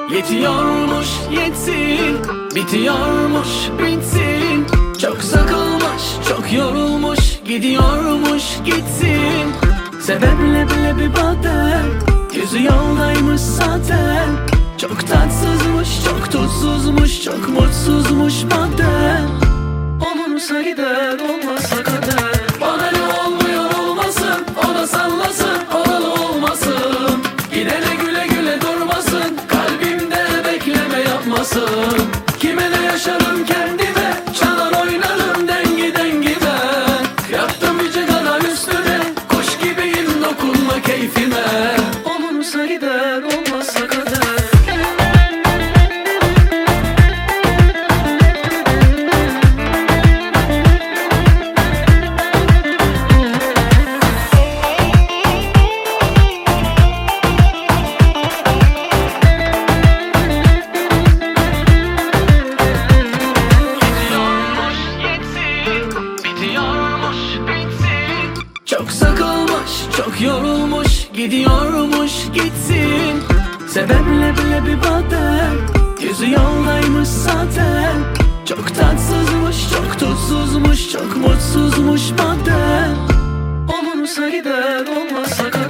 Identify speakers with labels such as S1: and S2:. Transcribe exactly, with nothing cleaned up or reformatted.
S1: Yetiyormuş yetsin, bitiyormuş bitsin. Çok sıkılmış, çok yorulmuş, gidiyormuş gitsin. Sebeple bile bir badem, yüzü yoldaymış zaten. Çok tatsızmış, çok tuzsuzmuş, çok mutsuzmuş madem. Olursa gider, olmazsa kader. Bana ne oluyor olmasın, o da sallasın, oralı olmasın. Gidene güle güle durmasın, kalbimde bekleme yapmasın. Kime ne yaşarım kendime, çalar oynarım dengi dengi ben. Yaptım yüce kadar üstüne, kuş gibiyim dokunma keyfime. Olursa gider, olmazsa kader. Çok sıkılmış, çok yorulmuş, gidiyormuş gitsin. Sebeple bile bir badem, yüzü yoldaymış zaten. Çok tatsızmış, çok tuzsuzmuş, çok mutsuzmuş madem. Olursa gider, olmazsa kader.